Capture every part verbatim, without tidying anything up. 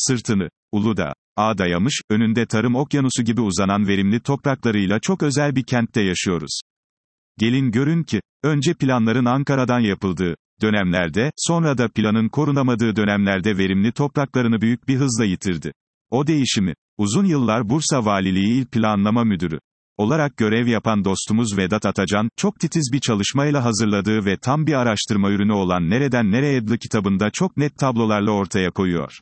sırtını, Uludağ'a dayamış, önünde tarım okyanusu gibi uzanan verimli topraklarıyla çok özel bir kentte yaşıyoruz. Gelin görün ki, önce planların Ankara'dan yapıldığı dönemlerde, sonra da planın korunamadığı dönemlerde verimli topraklarını büyük bir hızla yitirdi. O değişimi, uzun yıllar Bursa Valiliği İl Planlama Müdürü olarak görev yapan dostumuz Vedat Atacan, çok titiz bir çalışmayla hazırladığı ve tam bir araştırma ürünü olan Nereden Nereye adlı kitabında çok net tablolarla ortaya koyuyor.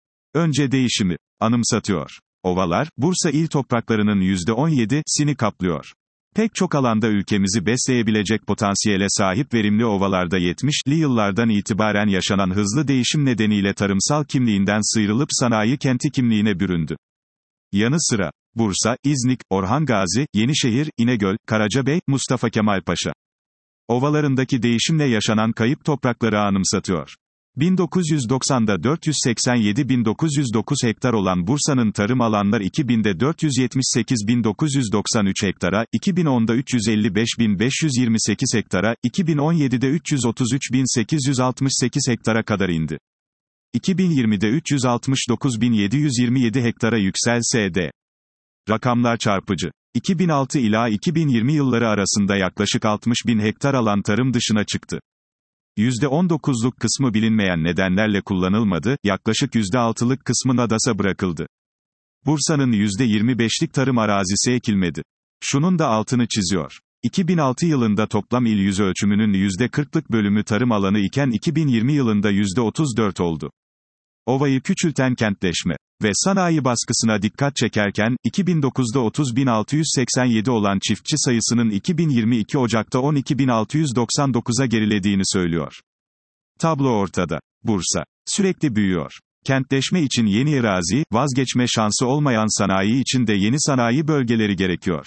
Önce değişimi anımsatıyor. Ovalar, Bursa il topraklarının yüzde on yedisini kaplıyor. Pek çok alanda ülkemizi besleyebilecek potansiyele sahip verimli ovalarda yetmişli yıllardan itibaren yaşanan hızlı değişim nedeniyle tarımsal kimliğinden sıyrılıp sanayi kenti kimliğine büründü. Yanı sıra, Bursa, İznik, Orhan Gazi, Yenişehir, İnegöl, Karacabey, Mustafa Kemal Paşa ovalarındaki değişimle yaşanan kayıp toprakları anımsatıyor. bin dokuz yüz doksan'da dört yüz seksen yedi bin dokuz yüz dokuz hektar olan Bursa'nın tarım alanlar iki bin'de dört yüz yetmiş sekiz bin dokuz yüz doksan üç hektara, iki bin on'da üç yüz elli beş bin beş yüz yirmi sekiz hektara, iki bin on yedi'de üç yüz otuz üç bin sekiz yüz altmış sekiz hektara kadar indi. iki bin yirmi'de üç yüz altmış dokuz bin yedi yüz yirmi yedi hektara yükselse de. Rakamlar çarpıcı. iki bin altı ila iki bin yirmi yılları arasında yaklaşık altmış bin hektar alan tarım dışına çıktı. yüzde on dokuz'luk kısmı bilinmeyen nedenlerle kullanılmadı, yaklaşık yüzde altı'lık kısmı Nadas'a bırakıldı. Bursa'nın yüzde yirmi beş'lik tarım arazisi ekilmedi. Şunun da altını çiziyor. iki bin altı yılında toplam il yüz ölçümünün yüzde kırk'lık bölümü tarım alanı iken iki bin yirmi yılında yüzde otuz dört oldu. Ovayı küçülten kentleşme ve sanayi baskısına dikkat çekerken, iki bin dokuz'da otuz bin altı yüz seksen yedi olan çiftçi sayısının iki bin yirmi iki Ocak'ta on iki bin altı yüz doksan dokuz'a gerilediğini söylüyor. Tablo ortada. Bursa sürekli büyüyor. Kentleşme için yeni arazi, vazgeçme şansı olmayan sanayi için de yeni sanayi bölgeleri gerekiyor.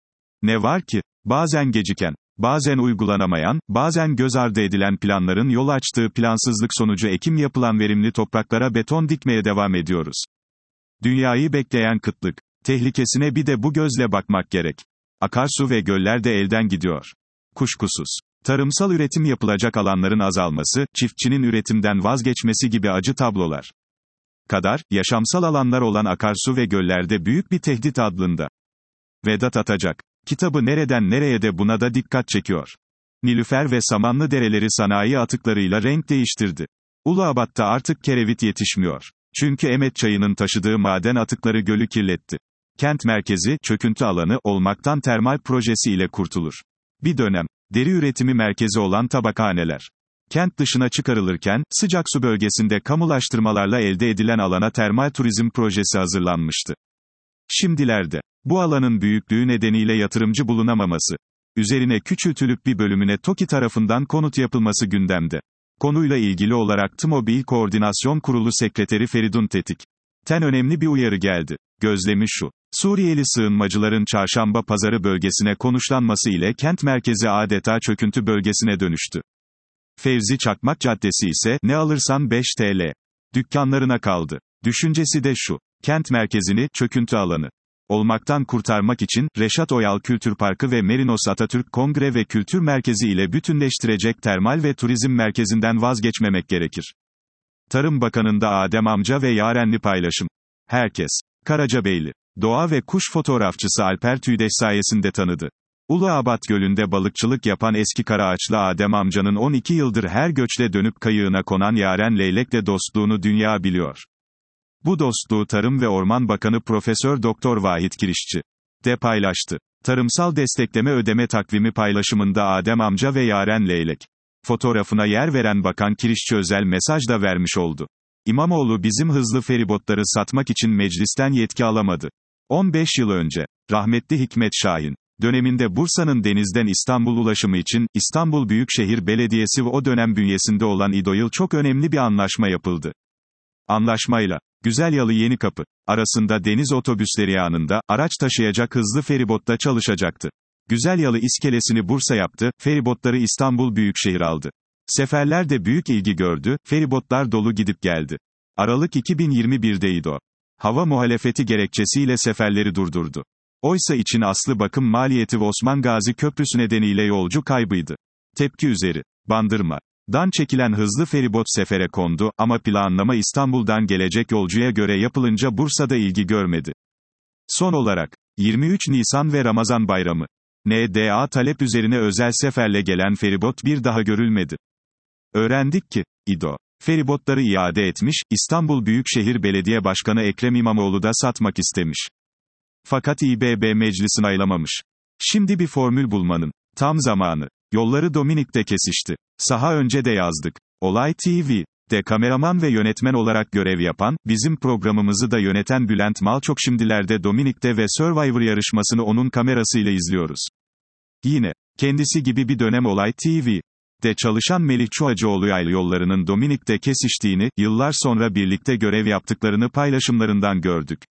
Ne var ki, bazen geciken, bazen uygulanamayan, bazen göz ardı edilen planların yol açtığı plansızlık sonucu ekim yapılan verimli topraklara beton dikmeye devam ediyoruz. Dünyayı bekleyen kıtlık tehlikesine bir de bu gözle bakmak gerek. Akarsu ve göller de elden gidiyor. Kuşkusuz. Tarımsal üretim yapılacak alanların azalması, çiftçinin üretimden vazgeçmesi gibi acı tablolar kadar, yaşamsal alanlar olan akarsu ve göllerde büyük bir tehdit adlında. Vedat Atacak kitabı Nereden Nereye de buna da dikkat çekiyor. Nilüfer ve samanlı dereleri sanayi atıklarıyla renk değiştirdi. Uluabat'ta artık kerevit yetişmiyor. Çünkü Emet Çayı'nın taşıdığı maden atıkları gölü kirletti. Kent merkezi, çöküntü alanı olmaktan termal projesi ile kurtulur. Bir dönem, deri üretimi merkezi olan tabakhaneler kent dışına çıkarılırken, sıcak su bölgesinde kamulaştırmalarla elde edilen alana termal turizm projesi hazırlanmıştı. Şimdilerde, bu alanın büyüklüğü nedeniyle yatırımcı bulunamaması, üzerine küçültülüp bir bölümüne TOKİ tarafından konut yapılması gündemde. Konuyla ilgili olarak TMOBİ Koordinasyon Kurulu Sekreteri Feridun Tetik ten önemli bir uyarı geldi. Gözlemi şu: Suriyeli sığınmacıların Çarşamba Pazarı bölgesine konuşlanması ile kent merkezi adeta çöküntü bölgesine dönüştü. Fevzi Çakmak Caddesi ise, ne alırsan beş TL dükkanlarına kaldı. Düşüncesi de şu: kent merkezini, çöküntü alanı olmaktan kurtarmak için, Reşat Oyal Kültür Parkı ve Merinos Atatürk Kongre ve Kültür Merkezi ile bütünleştirecek termal ve turizm merkezinden vazgeçmemek gerekir. Tarım Bakanı'nda Adem Amca ve Yarenli paylaşım. Herkes, Karacabeyli doğa ve kuş fotoğrafçısı Alper Tüydeş sayesinde tanıdı. Uluabat Gölü'nde balıkçılık yapan eski Karaağaçlı Adem amcanın on iki yıldır her göçle dönüp kayığına konan Yaren Leylek'le dostluğunu dünya biliyor. Bu dostluğu Tarım ve Orman Bakanı Profesör Doktor Vahit Kirişçi de paylaştı. Tarımsal destekleme ödeme takvimi paylaşımında Adem amca ve Yaren Leylek fotoğrafına yer veren Bakan Kirişçi özel mesaj da vermiş oldu. İmamoğlu bizim hızlı feribotları satmak için meclisten yetki alamadı. on beş yıl önce, rahmetli Hikmet Şahin döneminde Bursa'nın denizden İstanbul ulaşımı için, İstanbul Büyükşehir Belediyesi ve o dönem bünyesinde olan İDOİL çok önemli bir anlaşma yapıldı. Anlaşmayla, Güzelyalı Yenikapı arasında deniz otobüsleri yanında, araç taşıyacak hızlı feribotta çalışacaktı. Güzelyalı iskelesini Bursa yaptı, feribotları İstanbul Büyükşehir aldı. Seferler de büyük ilgi gördü, feribotlar dolu gidip geldi. Aralık iki bin yirmi bir'de İDO, hava muhalefeti gerekçesiyle seferleri durdurdu. Oysa için aslı bakım maliyeti ve Osman Gazi Köprüsü nedeniyle yolcu kaybıydı. Tepki üzeri. Bandırma Dan çekilen hızlı feribot sefere kondu, ama planlama İstanbul'dan gelecek yolcuya göre yapılınca Bursa'da ilgi görmedi. Son olarak, yirmi üç Nisan ve Ramazan Bayramı. N D A talep üzerine özel seferle gelen feribot bir daha görülmedi. Öğrendik ki, İDO, feribotları iade etmiş, İstanbul Büyükşehir Belediye Başkanı Ekrem İmamoğlu da satmak istemiş. Fakat İ B B meclisini aylamamış. Şimdi bir formül bulmanın tam zamanı. Yolları Dominik'te kesişti. Saha önce de yazdık. Olay T V'de kameraman ve yönetmen olarak görev yapan, bizim programımızı da yöneten Bülent Malçok şimdilerde Dominik'te ve Survivor yarışmasını onun kamerasıyla izliyoruz. Yine, kendisi gibi bir dönem Olay T V'de çalışan Melih Çuhacıoğlu yollarının Dominik'te kesiştiğini, yıllar sonra birlikte görev yaptıklarını paylaşımlarından gördük.